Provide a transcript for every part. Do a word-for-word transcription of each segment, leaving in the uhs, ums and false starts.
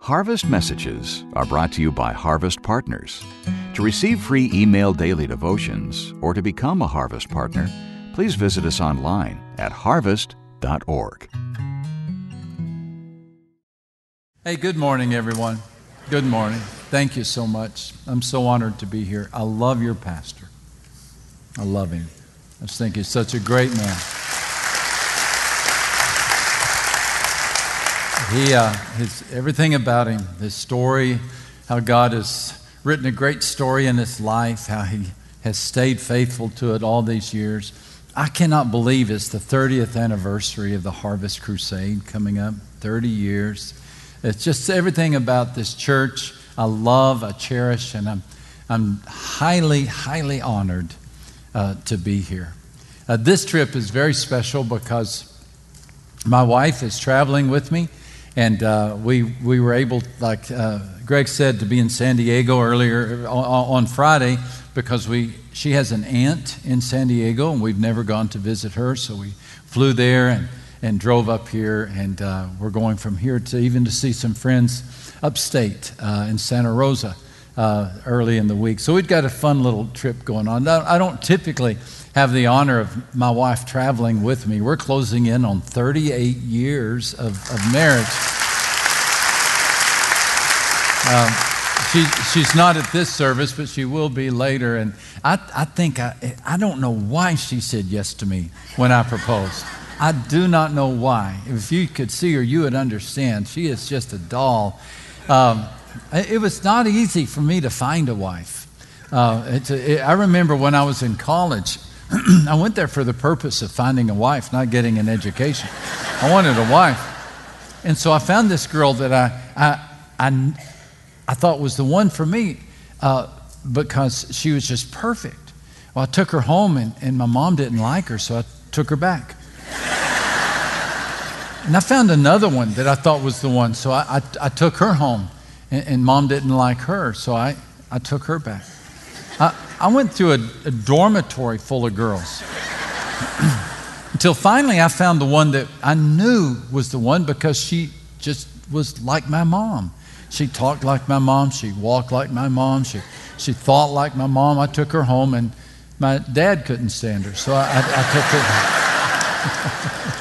Harvest Messages are brought to you by Harvest Partners. To receive free email daily devotions or to become a Harvest Partner, please visit us online at harvest dot org. Hey, good morning, everyone. Good morning. Thank you so much. I'm so honored to be here. I love your pastor. I love him. I just think he's such a great man. He, uh, his, everything about him, his story, how God has written a great story in his life, how he has stayed faithful to it all these years. I cannot believe it's the thirtieth anniversary of the Harvest Crusade coming up, thirty years. It's just everything about this church I love, I cherish, and I'm, I'm highly, highly honored uh, to be here. Uh, this trip is very special because my wife is traveling with me. And uh, we we were able, like uh, Greg said, to be in San Diego earlier on, on Friday because we she has an aunt in San Diego and we've never gone to visit her. So we flew there and, and drove up here, and uh, we're going from here to even to see some friends upstate uh, in Santa Rosa uh, early in the week. So we've got a fun little trip going on. I don't typically have the honor of my wife traveling with me. We're closing in on thirty-eight years of, of marriage. Um, she, she's not at this service, but she will be later. And I, I think, I, I don't know why she said yes to me when I proposed. I do not know why. If you could see her, you would understand. She is just a doll. Um, it was not easy for me to find a wife. Uh, it's a, it, I remember when I was in college, I went there for the purpose of finding a wife, not getting an education. I wanted a wife. And so I found this girl that I I, I, I thought was the one for me uh, because she was just perfect. Well, I took her home, and, and my mom didn't like her, so I took her back. And I found another one that I thought was the one, so I, I, I took her home, and, and mom didn't like her, so I, I took her back. I, I went through a, a dormitory full of girls until finally I found the one that I knew was the one because she just was like my mom. She talked like my mom. She walked like my mom. She, she thought like my mom. I took her home, and my dad couldn't stand her, so I, I, I took her home.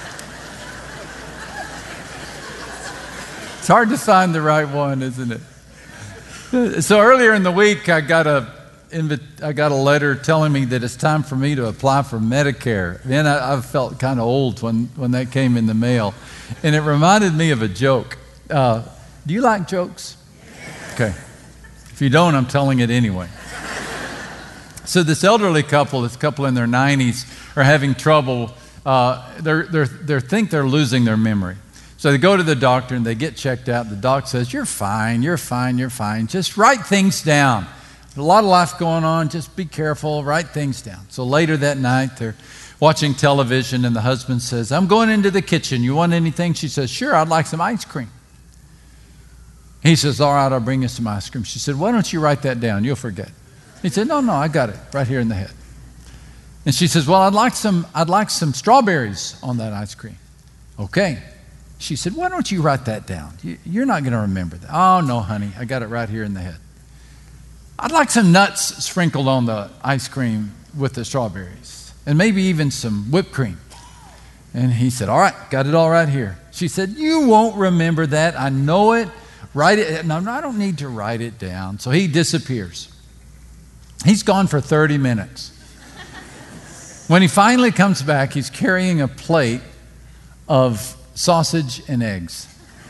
It's hard to find the right one, isn't it? So earlier in the week, I got a I got a letter telling me that it's time for me to apply for Medicare. Then I, I felt kind of old when, when that came in the mail. And it reminded me of a joke. Uh, do you like jokes? Okay. If you don't, I'm telling it anyway. So this elderly couple, this couple in their nineties, are having trouble. Uh, they're, they're, they think they're losing their memory. So they go to the doctor and they get checked out. The doc says, you're fine, you're fine, you're fine. Just write things down. A lot of life going on. Just be careful. Write things down. So later that night, they're watching television, and the husband says, I'm going into the kitchen. You want anything? She says, sure, I'd like some ice cream. He says, all right, I'll bring you some ice cream. She said, why don't you write that down? You'll forget. He said, no, no, I got it right here in the head. And she says, well, I'd like some, I'd like some strawberries on that ice cream. Okay. She said, why don't you write that down? You're not going to remember that. Oh, no, honey, I got it right here in the head. I'd like some nuts sprinkled on the ice cream with the strawberries, and maybe even some whipped cream. And he said, all right, got it all right here. She said, you won't remember that. I know it. Write it. No, I don't need to write it down. So he disappears. He's gone for thirty minutes. When he finally comes back, he's carrying a plate of sausage and eggs.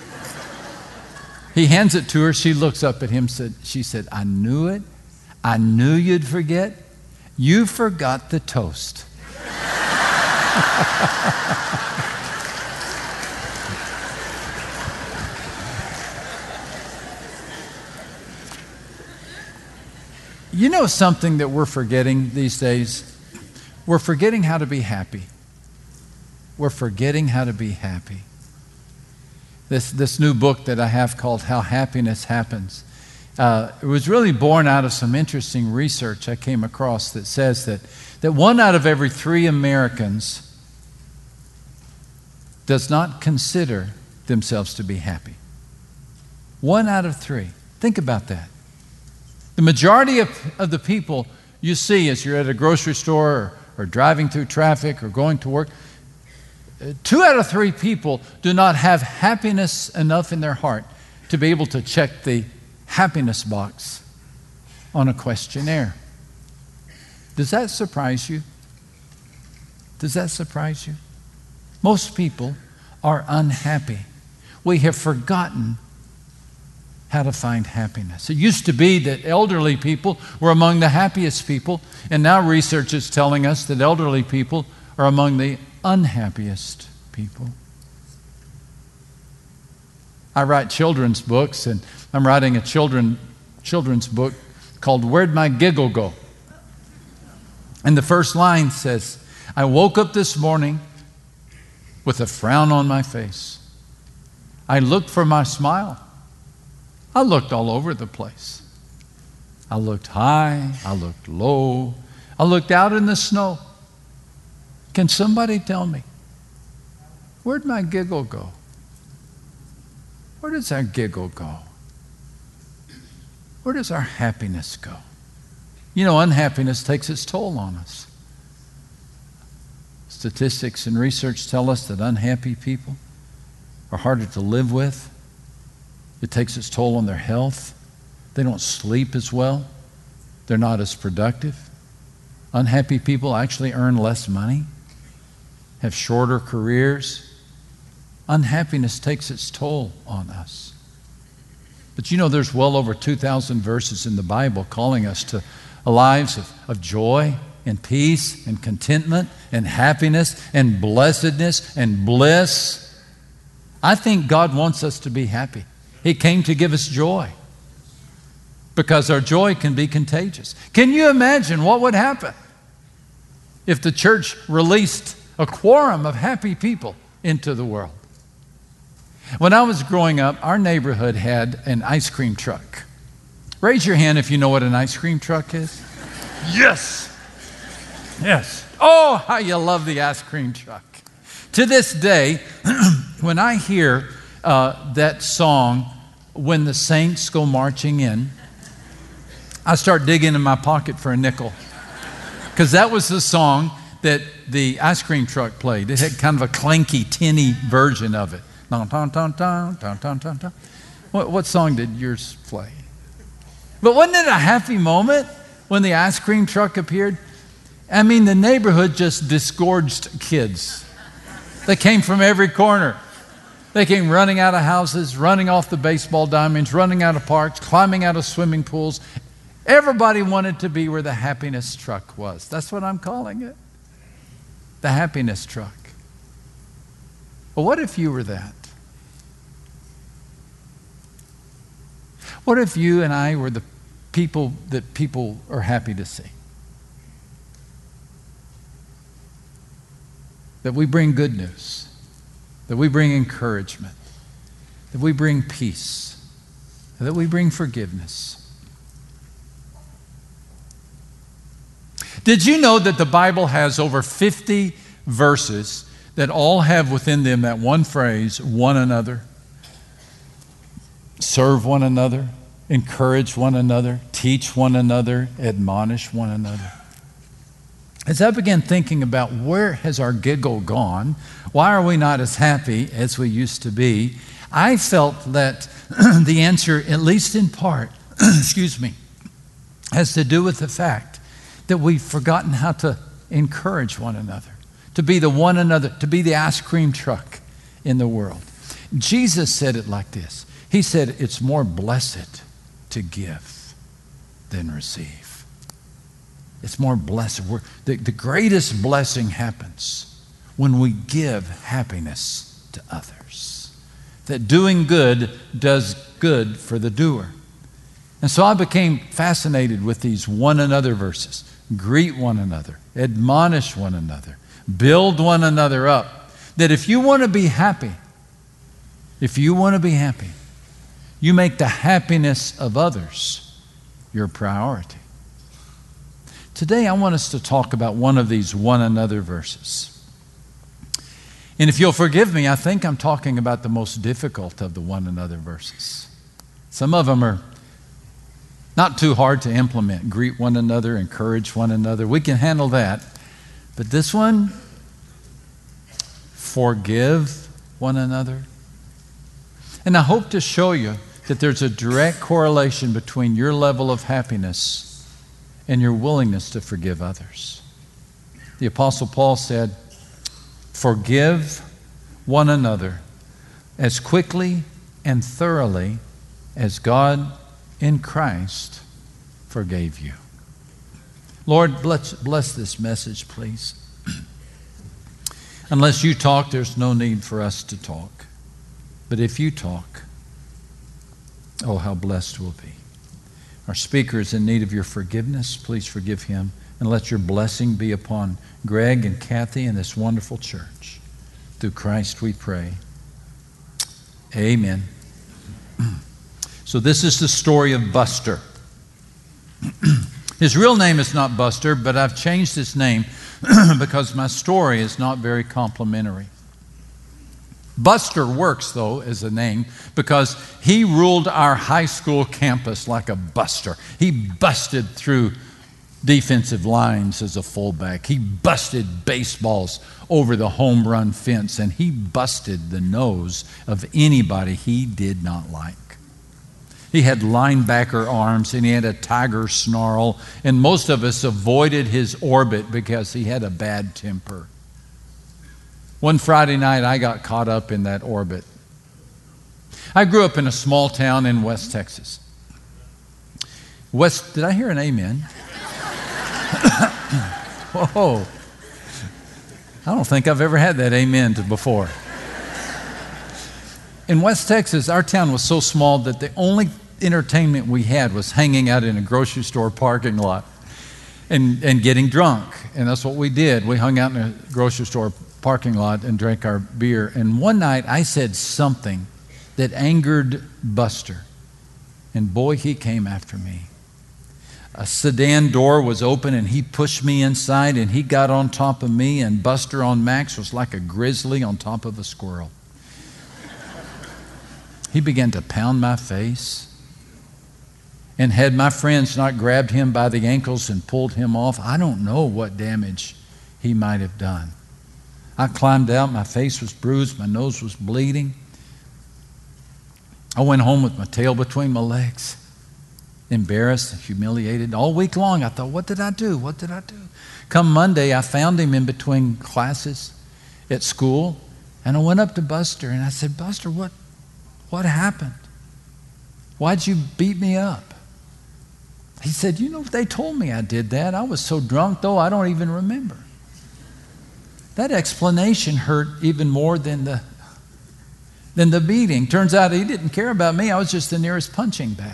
He hands it to her. She looks up at him. Said, she said, I knew it. I knew you'd forget. You forgot the toast. You know something that we're forgetting these days? We're forgetting how to be happy. We're forgetting how to be happy. This, this new book that I have called How Happiness Happens, uh, it was really born out of some interesting research I came across that says that, that one out of every three Americans does not consider themselves to be happy. One out of three. Think about that. The majority of, of the people you see as you're at a grocery store or, or driving through traffic or going to work, two out of three people do not have happiness enough in their heart to be able to check the happiness box on a questionnaire. Does that surprise you? Does that surprise you? Most people are unhappy. We have forgotten how to find happiness. It used to be that elderly people were among the happiest people, and now research is telling us that elderly people are among the unhappiest people. I write children's books, and I'm writing a children, children's book called Where'd My Giggle Go? And the first line says, I woke up this morning with a frown on my face. I looked for my smile. I looked all over the place. I looked high, I looked low, I looked out in the snow. Can somebody tell me, where'd my giggle go? Where does our giggle go? Where does our happiness go? You know, unhappiness takes its toll on us. Statistics and research tell us that unhappy people are harder to live with. It takes its toll on their health. They don't sleep as well. They're not as productive. Unhappy people actually earn less money, have shorter careers. Unhappiness takes its toll on us. But you know, there's well over two thousand verses in the Bible calling us to lives of, of joy and peace and contentment and happiness and blessedness and bliss. I think God wants us to be happy. He came to give us joy because our joy can be contagious. Can you imagine what would happen if the church released a quorum of happy people into the world? When I was growing up, our neighborhood had an ice cream truck. Raise your hand if you know what an ice cream truck is. Yes. Yes. Oh, how you love the ice cream truck. To this day, when I hear uh, that song, When the Saints Go Marching In, I start digging in my pocket for a nickel. Because that was the song that the ice cream truck played. It had kind of a clanky, tinny version of it. Dun, dun, dun, dun, dun, dun, dun, dun. What, what song did yours play? But wasn't it a happy moment when the ice cream truck appeared? I mean, the neighborhood just disgorged kids. They came from every corner. They came running out of houses, running off the baseball diamonds, running out of parks, climbing out of swimming pools. Everybody wanted to be where the happiness truck was. That's what I'm calling it. The happiness truck. Well, what if you were that? What if you and I were the people that people are happy to see? That we bring good news, that we bring encouragement, that we bring peace, that we bring forgiveness. Did you know that the Bible has over fifty verses that all have within them that one phrase, one another? Serve one another, encourage one another, teach one another, admonish one another. As I began thinking about where has our giggle gone, why are we not as happy as we used to be, I felt that the answer, at least in part, excuse me, has to do with the fact that we've forgotten how to encourage one another, to be the one another, to be the ice cream truck in the world. Jesus said it like this. He said, it's more blessed to give than receive. It's more blessed. We're, the, the greatest blessing happens when we give happiness to others. That doing good does good for the doer. And so I became fascinated with these one another verses. Greet one another, admonish one another, build one another up. That if you want to be happy, if you want to be happy, you make the happiness of others your priority. Today, I want us to talk about one of these one another verses. And if you'll forgive me, I think I'm talking about the most difficult of the one another verses. Some of them are not too hard to implement. Greet one another, encourage one another. We can handle that. But this one, forgive one another. And I hope to show you that there's a direct correlation between your level of happiness and your willingness to forgive others. The Apostle Paul said, forgive one another as quickly and thoroughly as God in Christ forgave you. Lord, bless, bless this message, please. Unless you talk, there's no need for us to talk. But if you talk, oh, how blessed we'll be. Our speaker is in need of your forgiveness. Please forgive him, and let your blessing be upon Greg and Kathy and this wonderful church. Through Christ we pray. Amen. So this is the story of Buster. His real name is not Buster, but I've changed his name because my story is not very complimentary. Buster works, though, as a name because he ruled our high school campus like a buster. He busted through defensive lines as a fullback. He busted baseballs over the home run fence, and he busted the nose of anybody he did not like. He had linebacker arms, and he had a tiger snarl, and most of us avoided his orbit because he had a bad temper. One Friday night, I got caught up in that orbit. I grew up in a small town in West Texas. West, did I hear an amen? Whoa. I don't think I've ever had that amen to before. In West Texas, our town was so small that the only entertainment we had was hanging out in a grocery store parking lot and, and getting drunk. And that's what we did. We hung out in a grocery store parking lot and drank our beer. And one night I said something that angered Buster. And boy, he came after me. A sedan door was open and he pushed me inside and he got on top of me, and Buster on Max was like a grizzly on top of a squirrel. He began to pound my face. And had my friends not grabbed him by the ankles and pulled him off, I don't know what damage he might have done. I climbed out, my face was bruised, my nose was bleeding. I went home with my tail between my legs, embarrassed, humiliated. All week long I thought, what did I do? What did I do? Come Monday, I found him in between classes at school, and I went up to Buster and I said, Buster, what, what happened? Why'd you beat me up? He said, you know, they told me I did that. I was so drunk, though, I don't even remember. That explanation hurt even more than the, than the beating. Turns out he didn't care about me. I was just the nearest punching bag.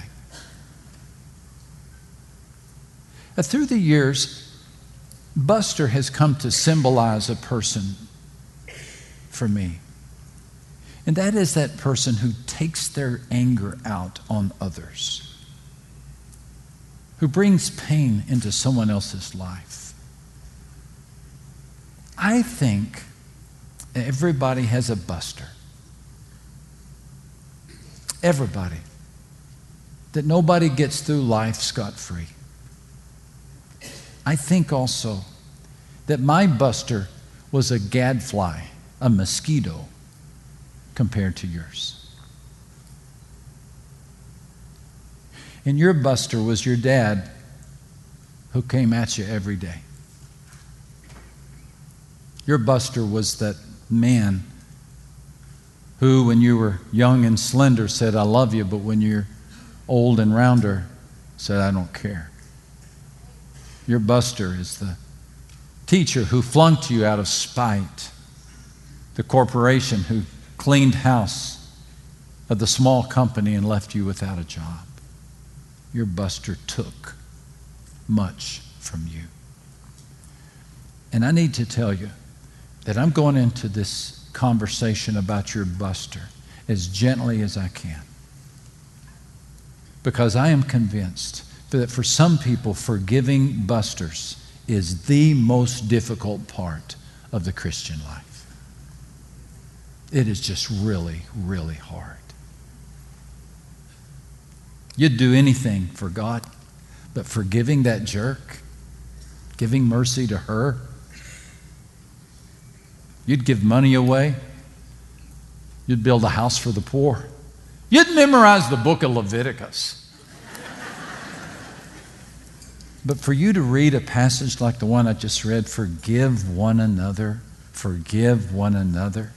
But through the years, Buster has come to symbolize a person for me. And that is that person who takes their anger out on others, who brings pain into someone else's life. I think everybody has a Buster. Everybody. That nobody gets through life scot-free. I think also that my Buster was a gadfly, a mosquito, compared to yours. And your Buster was your dad who came at you every day. Your Buster was that man who, when you were young and slender, said, I love you, but when you're old and rounder, said, I don't care. Your Buster is the teacher who flunked you out of spite, the corporation who cleaned house of the small company and left you without a job. Your Buster took much from you. And I need to tell you that I'm going into this conversation about your Buster as gently as I can. Because I am convinced that for some people, forgiving Busters is the most difficult part of the Christian life. It is just really, really hard. You'd do anything for God, but forgiving that jerk, giving mercy to her, you'd give money away. You'd build a house for the poor. You'd memorize the book of Leviticus. But for you to read a passage like the one I just read, forgive one another, forgive one another,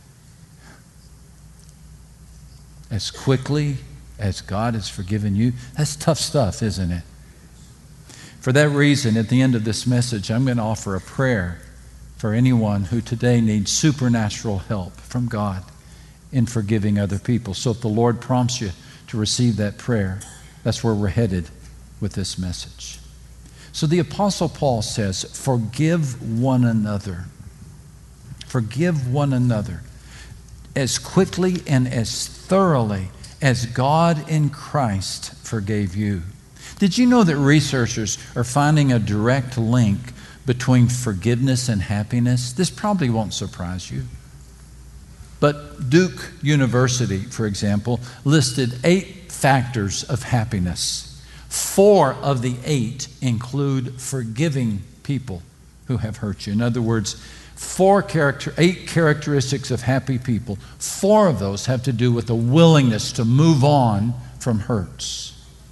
as quickly as God has forgiven you, that's tough stuff, isn't it? For that reason, at the end of this message, I'm going to offer a prayer for anyone who today needs supernatural help from God in forgiving other people. So if the Lord prompts you to receive that prayer, that's where we're headed with this message. So the Apostle Paul says, forgive one another. Forgive one another as quickly and as thoroughly as God in Christ forgave you. Did you know that researchers are finding a direct link between forgiveness and happiness? This probably won't surprise you. But Duke University, for example, listed eight factors of happiness. Four of the eight include forgiving people who have hurt you. In other words, four character, eight characteristics of happy people. Four of those have to do with the willingness to move on from hurts.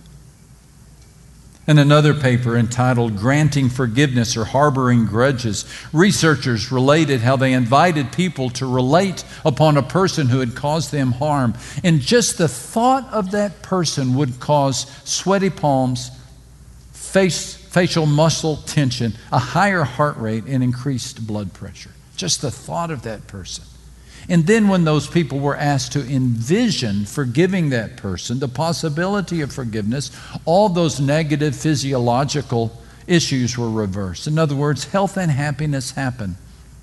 In another paper entitled Granting Forgiveness or Harboring Grudges, researchers related how they invited people to relate upon a person who had caused them harm. And just the thought of that person would cause sweaty palms, face, facial muscle tension, a higher heart rate, and increased blood pressure. Just the thought of that person. And then when those people were asked to envision forgiving that person, the possibility of forgiveness, all those negative physiological issues were reversed. In other words, health and happiness happen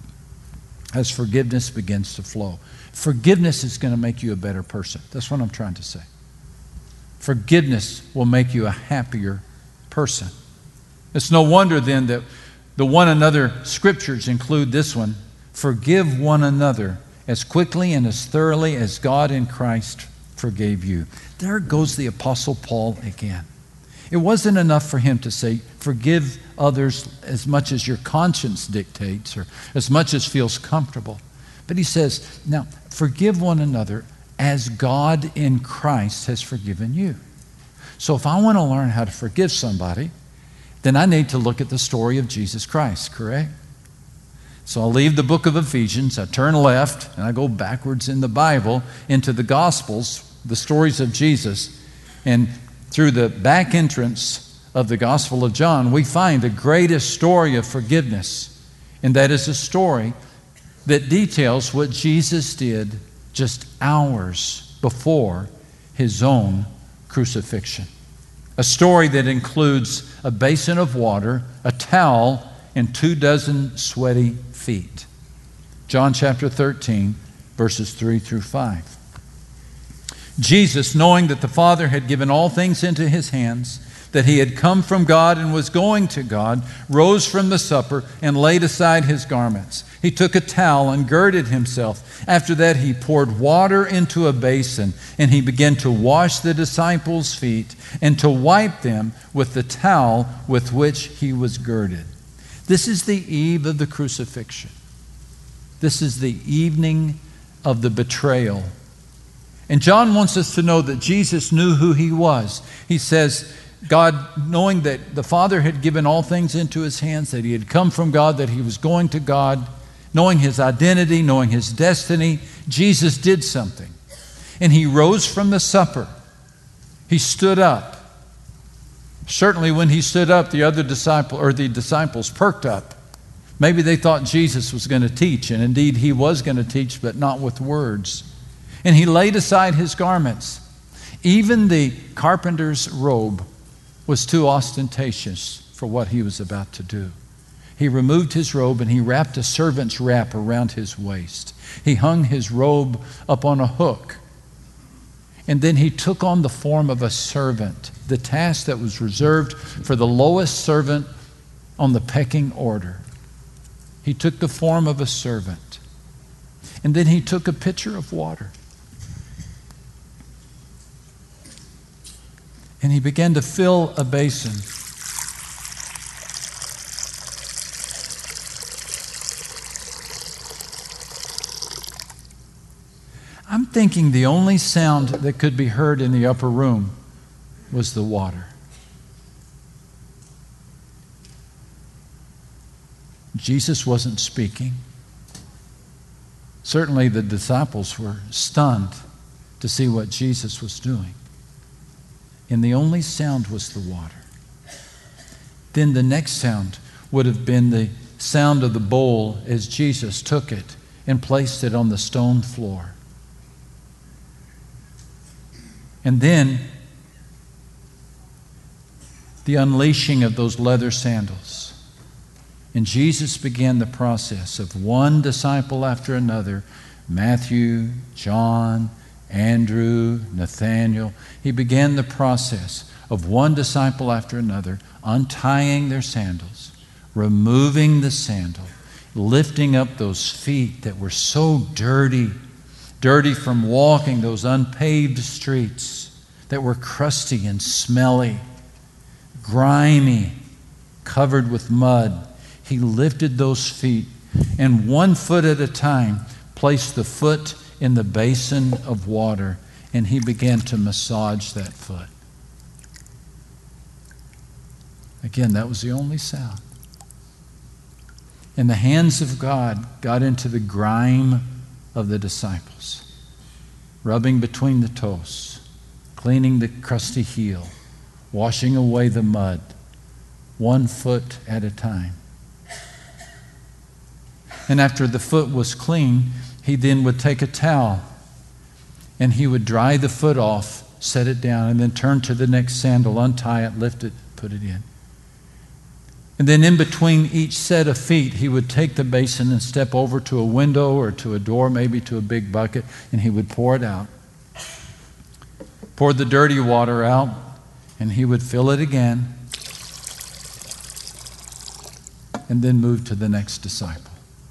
as forgiveness begins to flow. Forgiveness is going to make you a better person. That's what I'm trying to say. Forgiveness will make you a happier person. It's no wonder then that the one another scriptures include this one: forgive one another as quickly and as thoroughly as God in Christ forgave you. There goes the Apostle Paul again. It wasn't enough for him to say, forgive others as much as your conscience dictates or as much as feels comfortable. But he says, now, forgive one another as God in Christ has forgiven you. So if I want to learn how to forgive somebody, then I need to look at the story of Jesus Christ, correct? So I'll leave the book of Ephesians, I turn left, and I go backwards in the Bible into the Gospels, the stories of Jesus. And through the back entrance of the Gospel of John, we find the greatest story of forgiveness. And that is a story that details what Jesus did just hours before his own crucifixion. A story that includes a basin of water, a towel, and two dozen sweaty feet. John chapter thirteen, verses three through five. Jesus, knowing that the Father had given all things into his hands, that he had come from God and was going to God, rose from the supper and laid aside his garments. He took a towel and girded himself. After that, he poured water into a basin, and he began to wash the disciples' feet and to wipe them with the towel with which he was girded. This is the eve of the crucifixion. This is the evening of the betrayal. And John wants us to know that Jesus knew who he was. He says, God, knowing that the Father had given all things into his hands, that he had come from God, that he was going to God, knowing his identity, knowing his destiny, Jesus did something. And he rose from the supper. He stood up. Certainly when he stood up, the other disciple or the disciples perked up. Maybe they thought Jesus was going to teach, and indeed he was going to teach, but not with words. And he laid aside his garments. Even the carpenter's robe was too ostentatious for what he was about to do. He removed his robe and he wrapped a servant's wrap around his waist. He hung his robe up on a hook. And then he took on the form of a servant, the task that was reserved for the lowest servant on the pecking order. He took the form of a servant. And then he took a pitcher of water. And he began to fill a basin. I'm thinking the only sound that could be heard in the upper room was the water. Jesus wasn't speaking. Certainly the disciples were stunned to see what Jesus was doing. And the only sound was the water. Then the next sound would have been the sound of the bowl as Jesus took it and placed it on the stone floor. And then the unleashing of those leather sandals. And Jesus began the process of one disciple after another, Matthew, John, Andrew, Nathaniel. He began the process of one disciple after another, untying their sandals, removing the sandal, lifting up those feet that were so dirty, dirty from walking those unpaved streets that were crusty and smelly, grimy, covered with mud. He lifted those feet and one foot at a time placed the foot in the basin of water, and he began to massage that foot. Again, that was the only sound. And the hands of God got into the grime of the disciples, rubbing between the toes, cleaning the crusty heel, washing away the mud, one foot at a time. And after the foot was clean, he then would take a towel and he would dry the foot off, set it down, and then turn to the next sandal, untie it, lift it, put it in. And then in between each set of feet, he would take the basin and step over to a window or to a door, maybe to a big bucket, and he would pour it out. Pour the dirty water out, and he would fill it again, and then move to the next disciple.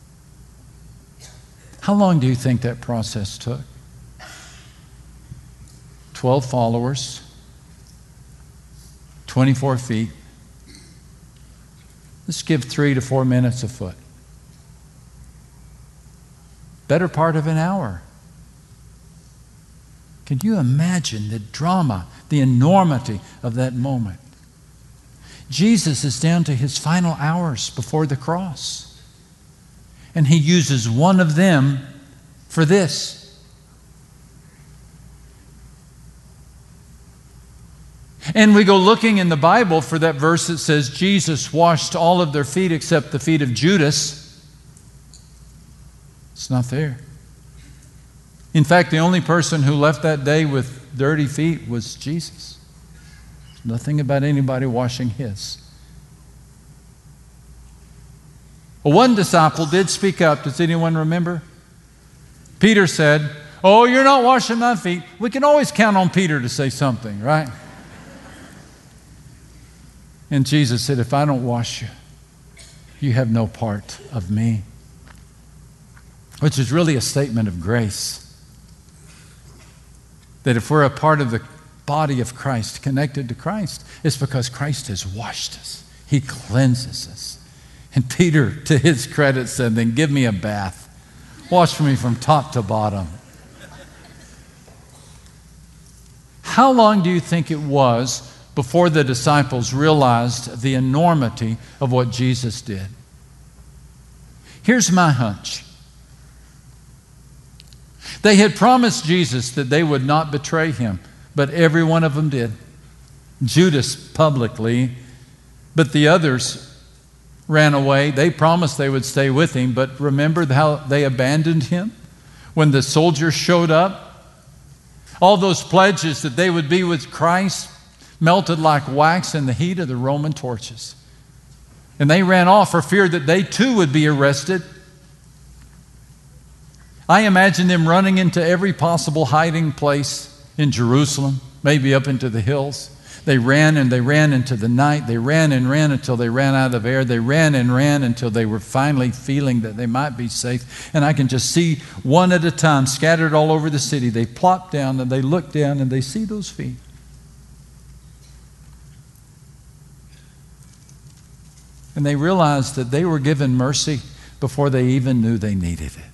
How long do you think that process took? Twelve followers, twenty-four feet. Let's give three to four minutes a foot. Better part of an hour. Can you imagine the drama, the enormity of that moment? Jesus is down to his final hours before the cross. And he uses one of them for this. And we go looking in the Bible for that verse that says Jesus washed all of their feet except the feet of Judas. It's not there. In fact, the only person who left that day with dirty feet was Jesus. Nothing about anybody washing his. Well, one disciple did speak up. Does anyone remember? Peter said, "Oh, you're not washing my feet." We can always count on Peter to say something, right? And Jesus said, "If I don't wash you, you have no part of me." Which is really a statement of grace. That if we're a part of the body of Christ, connected to Christ, it's because Christ has washed us. He cleanses us. And Peter, to his credit, said, "Then give me a bath. Wash me from top to bottom." How long do you think it was before the disciples realized the enormity of what Jesus did? Here's my hunch. They had promised Jesus that they would not betray him, but every one of them did. Judas publicly, but the others ran away. They promised they would stay with him, but remember how they abandoned him when the soldiers showed up? All those pledges that they would be with Christ melted like wax in the heat of the Roman torches. And they ran off for fear that they too would be arrested. I imagine them running into every possible hiding place in Jerusalem, maybe up into the hills. They ran and they ran into the night. They ran and ran until they ran out of air. They ran and ran until they were finally feeling that they might be safe. And I can just see one at a time scattered all over the city. They plop down and they look down and they see those feet. And they realized that they were given mercy before they even knew they needed it.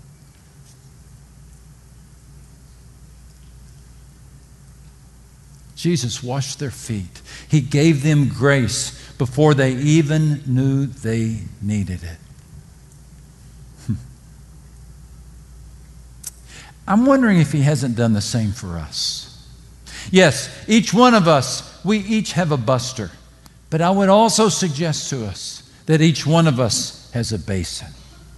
Jesus washed their feet. He gave them grace before they even knew they needed it. I'm wondering if He hasn't done the same for us. Yes, each one of us, we each have a buster. But I would also suggest to us that each one of us has a basin.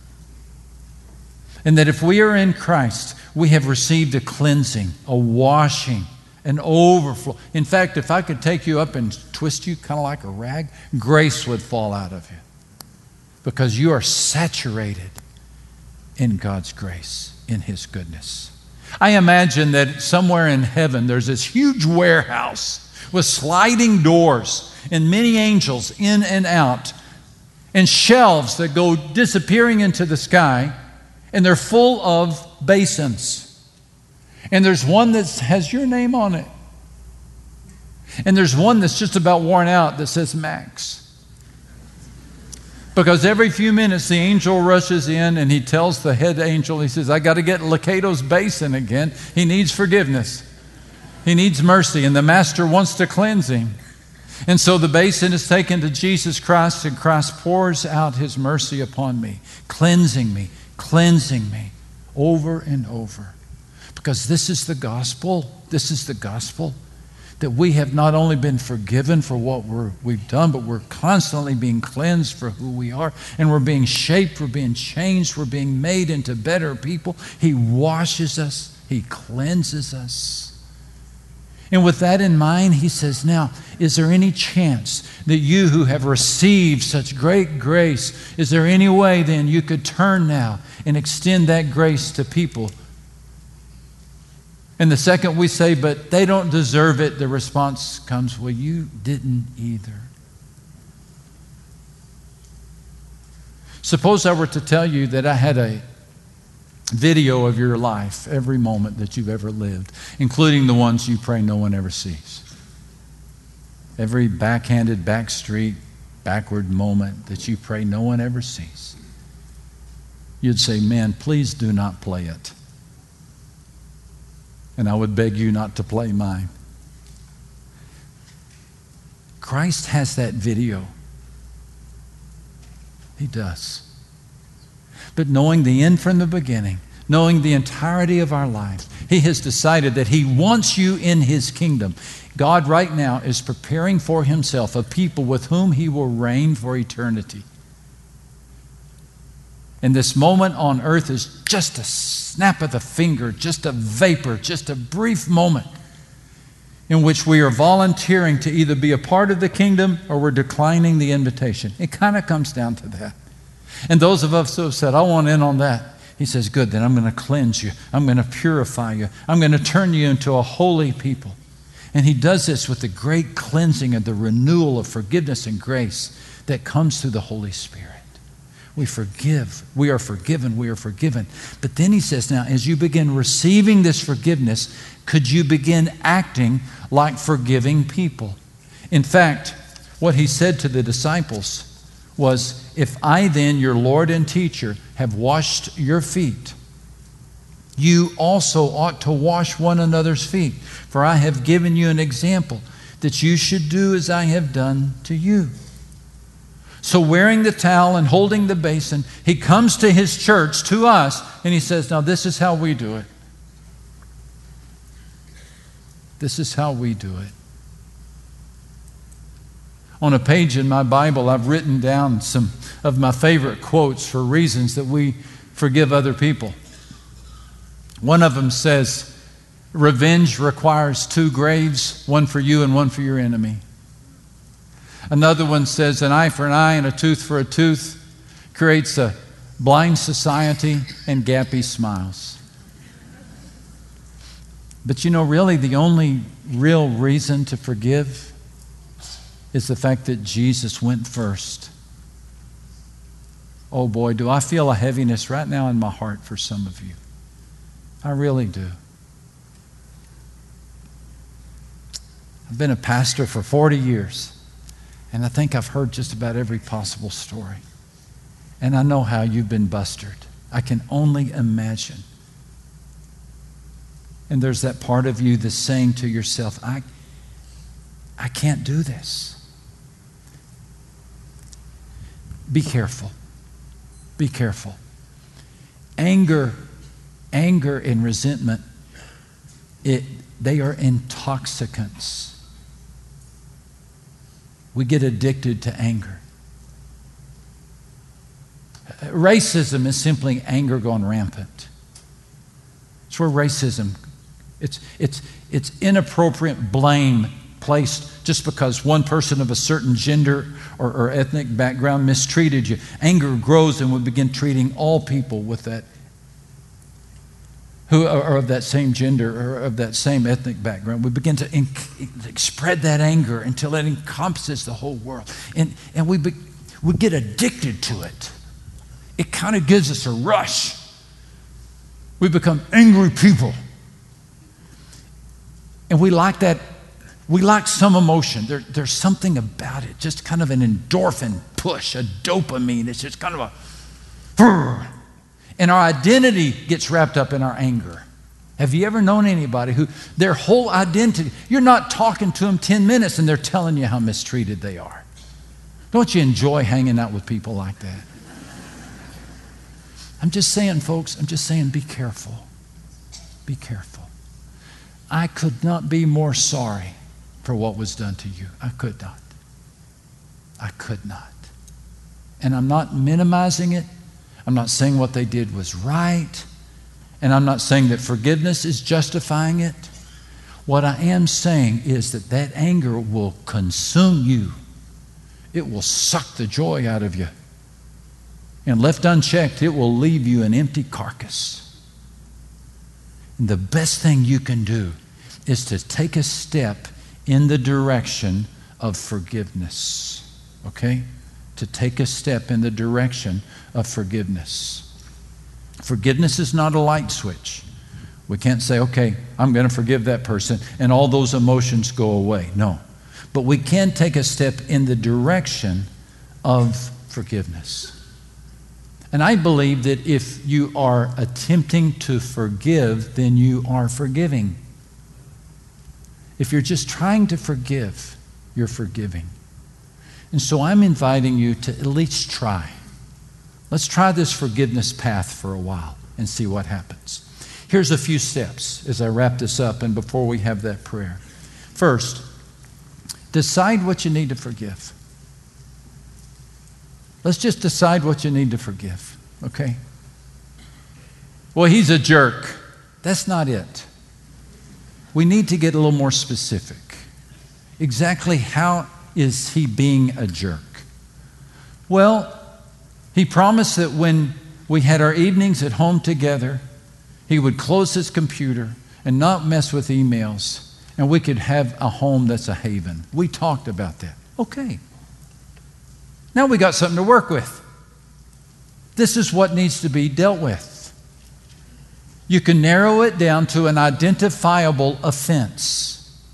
And that if we are in Christ, we have received a cleansing, a washing, an overflow. In fact, if I could take you up and twist you kind of like a rag, grace would fall out of you. Because you are saturated in God's grace, in His goodness. I imagine that somewhere in heaven there's this huge warehouse with sliding doors and many angels in and out and shelves that go disappearing into the sky, and they're full of basins. And there's one that has your name on it. And there's one that's just about worn out that says Max. Because every few minutes the angel rushes in and he tells the head angel, he says, I got to get Lakato's basin again. He needs forgiveness. He needs mercy, and the master wants to cleanse him. And so the basin is taken to Jesus Christ, and Christ pours out His mercy upon me, cleansing me, cleansing me over and over. Because this is the gospel. This is the gospel. That we have not only been forgiven for what we're, we've done, but we're constantly being cleansed for who we are. And we're being shaped, we're being changed, we're being made into better people. He washes us, He cleanses us. And with that in mind, He says, now, is there any chance that you who have received such great grace, is there any way then you could turn now and extend that grace to people? And the second we say, but they don't deserve it, the response comes, well, you didn't either. Suppose I were to tell you that I had a video of your life, every moment that you've ever lived, including the ones you pray no one ever sees. Every backhanded, backstreet, backward moment that you pray no one ever sees. You'd say, man, please do not play it. And I would beg you not to play mine. Christ has that video. He does. But knowing the end from the beginning, knowing the entirety of our lives, He has decided that He wants you in His kingdom. God right now is preparing for Himself a people with whom He will reign for eternity. And this moment on earth is just a snap of the finger, just a vapor, just a brief moment in which we are volunteering to either be a part of the kingdom or we're declining the invitation. It kind of comes down to that. And those of us who have said, I want in on that, He says, good, then I'm going to cleanse you. I'm going to purify you. I'm going to turn you into a holy people. And He does this with the great cleansing and the renewal of forgiveness and grace that comes through the Holy Spirit. We forgive. We are forgiven. We are forgiven. But then He says, now, as you begin receiving this forgiveness, could you begin acting like forgiving people? In fact, what He said to the disciples was, if I then, your Lord and teacher, have washed your feet, you also ought to wash one another's feet. For I have given you an example that you should do as I have done to you. So wearing the towel and holding the basin, He comes to His church, to us, and He says, now this is how we do it. This is how we do it. On a page in my Bible, I've written down some of my favorite quotes for reasons that we forgive other people. One of them says, revenge requires two graves, one for you and one for your enemy. Another one says, an eye for an eye and a tooth for a tooth creates a blind society and gappy smiles. But you know, really the only real reason to forgive is the fact that Jesus went first. Oh boy, do I feel a heaviness right now in my heart for some of you. I really do. I've been a pastor for forty years. And I think I've heard just about every possible story. And I know how you've been bustered. I can only imagine. And there's that part of you that's saying to yourself, I, I can't do this. Be careful. Be careful. Anger, anger and resentment, it, they are intoxicants. We get addicted to anger. Racism is simply anger gone rampant. It's where racism, it's, it's, it's inappropriate blame placed just because one person of a certain gender or, or ethnic background mistreated you. Anger grows and we begin treating all people with that, who are of that same gender or of that same ethnic background. We begin to inc- spread that anger until it encompasses the whole world. And, and we, be, we get addicted to it. It kind of gives us a rush. We become angry people. And we like that. We like some emotion. There, there's something about it, just kind of an endorphin push, a dopamine. It's just kind of a... And our identity gets wrapped up in our anger. Have you ever known anybody who their whole identity, you're not talking to them ten minutes and they're telling you how mistreated they are? Don't you enjoy hanging out with people like that? I'm just saying, folks, I'm just saying, be careful. Be careful. I could not be more sorry for what was done to you. I could not. I could not. And I'm not minimizing it. I'm not saying what they did was right. And I'm not saying that forgiveness is justifying it. What I am saying is that that anger will consume you. It will suck the joy out of you. And left unchecked, it will leave you an empty carcass. And the best thing you can do is to take a step in the direction of forgiveness. Okay? To take a step in the direction of forgiveness. Forgiveness is not a light switch. We can't say, okay, I'm going to forgive that person and all those emotions go away. No. But we can take a step in the direction of forgiveness. And I believe that if you are attempting to forgive, then you are forgiving. If you're just trying to forgive, you're forgiving. And so I'm inviting you to at least try. Let's try this forgiveness path for a while and see what happens. Here's a few steps as I wrap this up and before we have that prayer. First, decide what you need to forgive. Let's just decide what you need to forgive, okay? Well, he's a jerk. That's not it. We need to get a little more specific. Exactly how is he being a jerk? Well, he promised that when we had our evenings at home together, he would close his computer and not mess with emails, and we could have a home that's a haven. We talked about that. Okay. Now we got something to work with. This is what needs to be dealt with. You can narrow it down to an identifiable offense.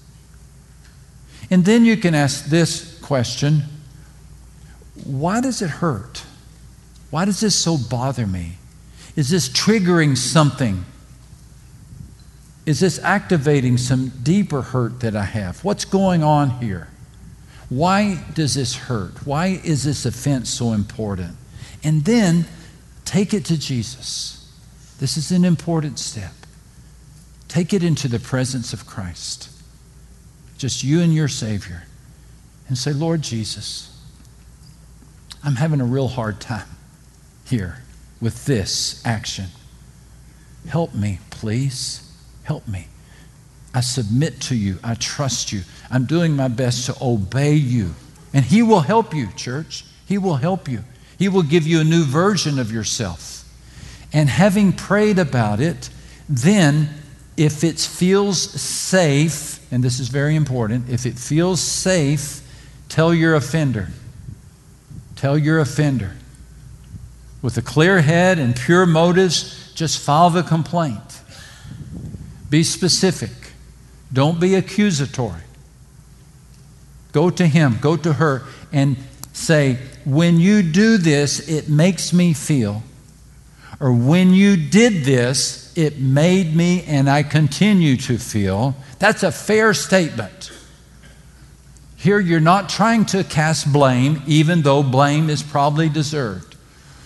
And then you can ask this question: why does it hurt? Why does this so bother me? Is this triggering something? Is this activating some deeper hurt that I have? What's going on here? Why does this hurt? Why is this offense so important? And then take it to Jesus. This is an important step. Take it into the presence of Christ. Just you and your Savior. And say, Lord Jesus, I'm having a real hard time here with this action. Help me, please. Help me. I submit to you. I trust you. I'm doing my best to obey you. And He will help you, church. He will help you. He will give you a new version of yourself. And having prayed about it, then if it feels safe, and this is very important, if it feels safe, tell your offender. Tell your offender. With a clear head and pure motives, just file the complaint. Be specific. Don't be accusatory. Go to him, go to her, and say, when you do this, it makes me feel. Or when you did this, it made me and I continue to feel. That's a fair statement. Here you're not trying to cast blame, even though blame is probably deserved.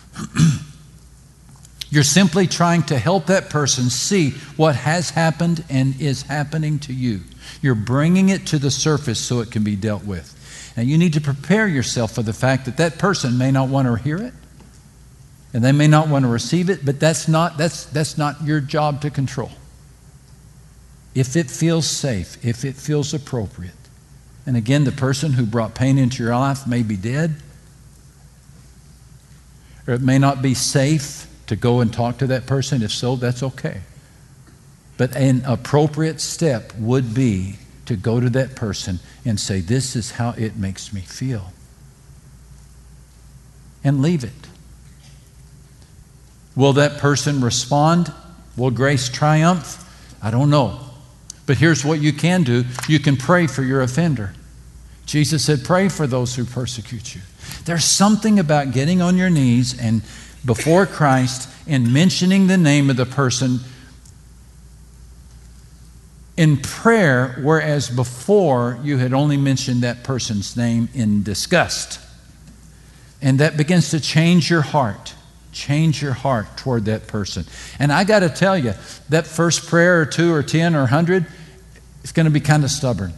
You're simply trying to help that person see what has happened and is happening to you. You're bringing it to the surface so it can be dealt with. Now you need to prepare yourself for the fact that that person may not want to hear it, and they may not want to receive it, but that's not, that's, that's not your job to control. If it feels safe, if it feels appropriate, and again, the person who brought pain into your life may be dead, or it may not be safe to go and talk to that person. If so, that's okay. But an appropriate step would be to go to that person and say, this is how it makes me feel. And leave it. Will that person respond? Will grace triumph? I don't know. But here's what you can do. You can pray for your offender. Jesus said, pray for those who persecute you. There's something about getting on your knees and before Christ and mentioning the name of the person in prayer, whereas before you had only mentioned that person's name in disgust. And that begins to change your heart. Change your heart toward that person. And I got to tell you, that first prayer or two or ten or a hundred, it's going to be kind of stubborn.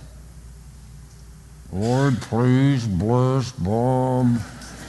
Lord, please bless Bob.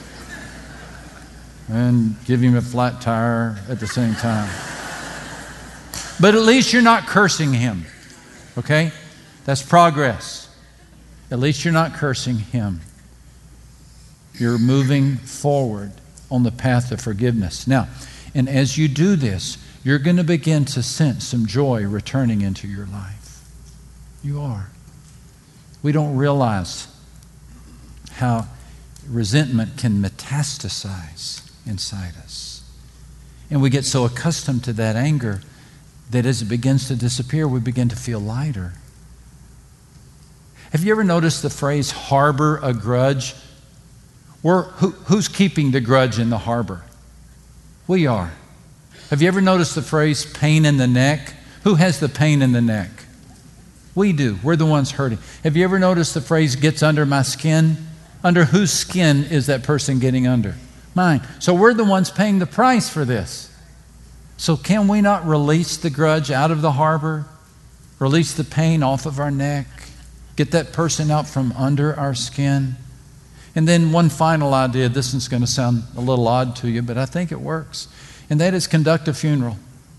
And give him a flat tire at the same time. But at least you're not cursing him. Okay? That's progress. At least you're not cursing him. You're moving forward on the path of forgiveness. Now, and as you do this, you're going to begin to sense some joy returning into your life. You are. We don't realize how resentment can metastasize inside us. And we get so accustomed to that anger that as it begins to disappear, we begin to feel lighter. Have you ever noticed the phrase harbor a grudge? We're, who, who's keeping the grudge in the harbor? We are. Have you ever noticed the phrase pain in the neck? Who has the pain in the neck? We do. We're the ones hurting. Have you ever noticed the phrase gets under my skin? Under whose skin is that person getting under? Mine. So we're the ones paying the price for this. So can we not release the grudge out of the harbor? Release the pain off of our neck? Get that person out from under our skin? And then one final idea. This is going to sound a little odd to you, but I think it works. And that is conduct a funeral.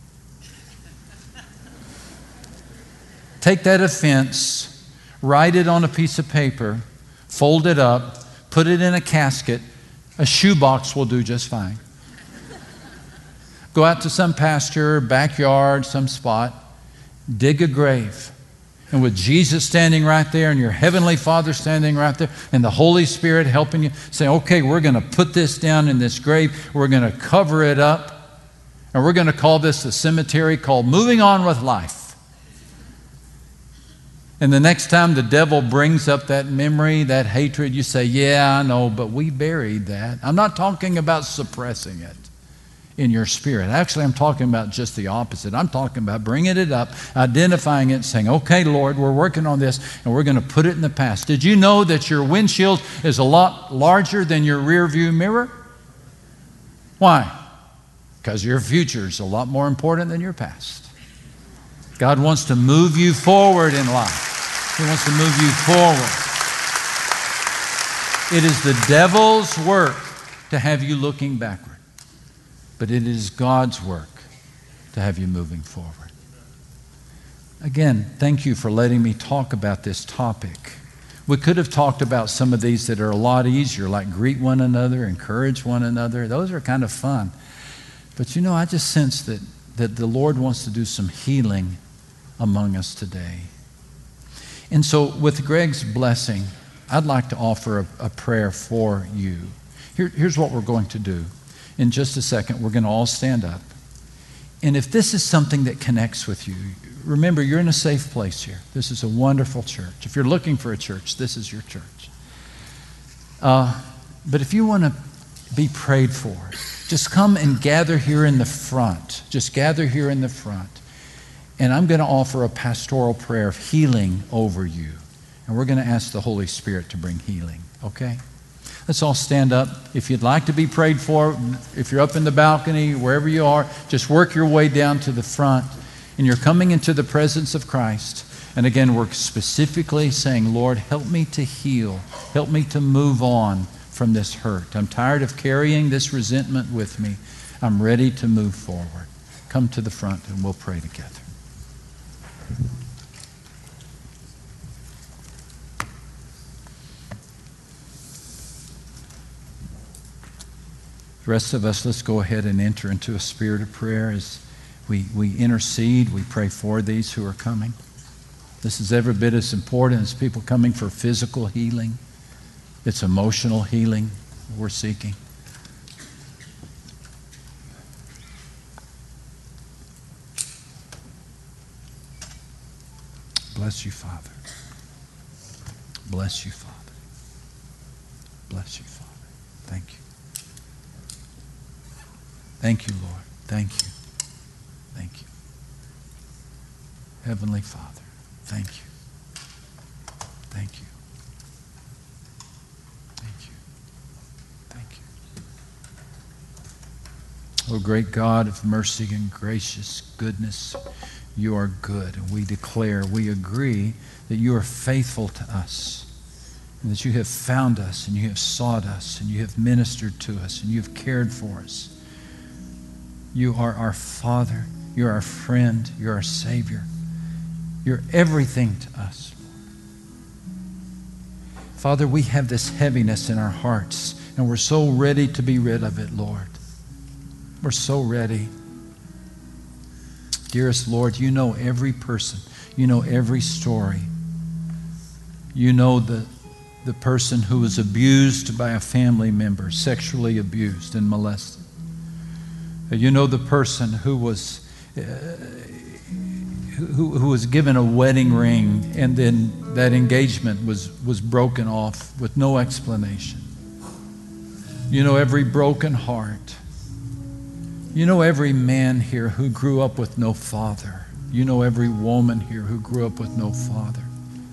Take that offense, write it on a piece of paper, fold it up, put it in a casket. A shoebox will do just fine. Go out to some pasture, backyard, some spot, dig a grave. And with Jesus standing right there and your Heavenly Father standing right there and the Holy Spirit helping you, say, okay, we're going to put this down in this grave. We're going to cover it up. And we're going to call this a cemetery called Moving On with Life. And the next time the devil brings up that memory, that hatred, you say, yeah, I know, but we buried that. I'm not talking about suppressing it in your spirit. Actually, I'm talking about just the opposite. I'm talking about bringing it up, identifying it, saying, okay, Lord, we're working on this, and we're going to put it in the past. Did you know that your windshield is a lot larger than your rear view mirror? Why? Because your future is a lot more important than your past. God wants to move you forward in life. He wants to move you forward. It is the devil's work to have you looking backward. But it is God's work to have you moving forward. Again, thank you for letting me talk about this topic. We could have talked about some of these that are a lot easier, like greet one another, encourage one another. Those are kind of fun. But you know, I just sense that, that the Lord wants to do some healing among us today. And so with Greg's blessing, I'd like to offer a, a prayer for you. Here, here's what we're going to do. In just a second, we're going to all stand up. And if this is something that connects with you, remember, you're in a safe place here. This is a wonderful church. If you're looking for a church, this is your church. Uh, but if you want to be prayed for, just come and gather here in the front. Just gather here in the front. And I'm going to offer a pastoral prayer of healing over you. And we're going to ask the Holy Spirit to bring healing, okay? Let's all stand up. If you'd like to be prayed for, if you're up in the balcony, wherever you are, just work your way down to the front. And you're coming into the presence of Christ. And again, we're specifically saying, Lord, help me to heal. Help me to move on from this hurt. I'm tired of carrying this resentment with me. I'm ready to move forward. Come to the front and we'll pray together. The rest of us, let's go ahead and enter into a spirit of prayer as we, we intercede, we pray for these who are coming. This is every bit as important as people coming for physical healing. It's emotional healing we're seeking. Bless you, Father. Bless you, Father. Bless you, Father. Thank you. Thank you, Lord. Thank you. Thank you. Heavenly Father, thank you. Thank you. Thank you. Thank you. Oh, great God of mercy and gracious goodness, you are good. And we declare, we agree that you are faithful to us, and that you have found us, and you have sought us, and you have ministered to us, and you have cared for us. You are our Father. You're our friend. You're our Savior. You're everything to us. Father, we have this heaviness in our hearts, and we're so ready to be rid of it, Lord. We're so ready. Dearest Lord, you know every person. You know every story. You know the, the person who was abused by a family member, sexually abused and molested. You know the person who was uh, who, who was given a wedding ring, and then that engagement was, was broken off with no explanation. You know every broken heart. You know every man here who grew up with no father. You know every woman here who grew up with no father.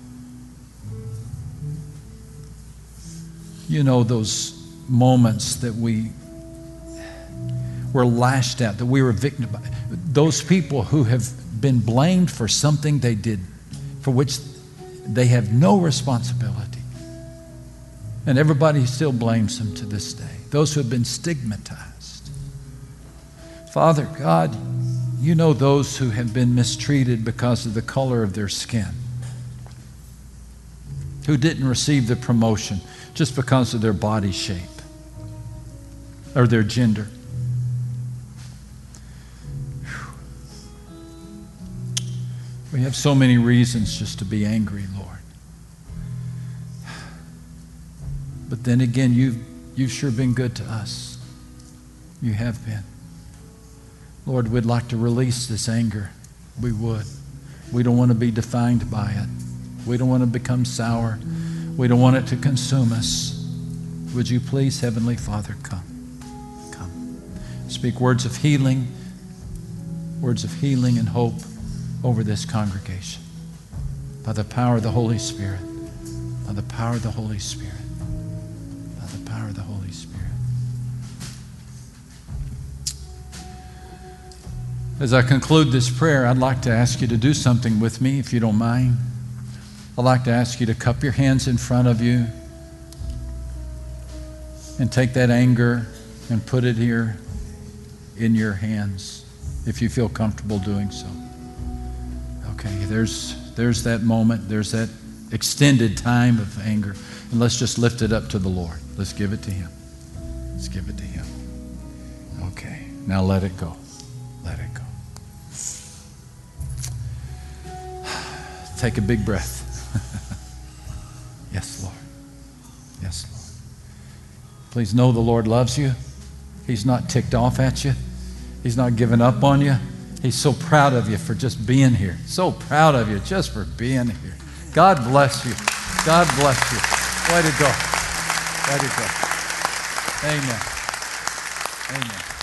You know those moments that we were lashed at, that we were victim by. Those people who have been blamed for something they did for which they have no responsibility. And everybody still blames them to this day. Those who have been stigmatized. Father God, you know those who have been mistreated because of the color of their skin, who didn't receive the promotion just because of their body shape or their gender. We have so many reasons just to be angry, Lord. But then again, you've, you've sure been good to us. You have been. Lord, we'd like to release this anger. We would. We don't want to be defined by it. We don't want to become sour. We don't want it to consume us. Would you please, Heavenly Father, come. Come. Speak words of healing, words of healing and hope over this congregation. By the power of the Holy Spirit. By the power of the Holy Spirit. By the power of the Holy Spirit. As I conclude this prayer, I'd like to ask you to do something with me, if you don't mind. I'd like to ask you to cup your hands in front of you and take that anger and put it here in your hands, if you feel comfortable doing so. Okay, there's, there's that moment. There's that extended time of anger. And let's just lift it up to the Lord. Let's give it to Him. Let's give it to Him. Okay, now let it go. Let it go. Take a big breath. Yes, Lord. Yes, Lord. Please know the Lord loves you. He's not ticked off at you. He's not given up on you. He's so proud of you for just being here. So proud of you just for being here. God bless you. God bless you. Way to go. Way to go. Amen. Amen.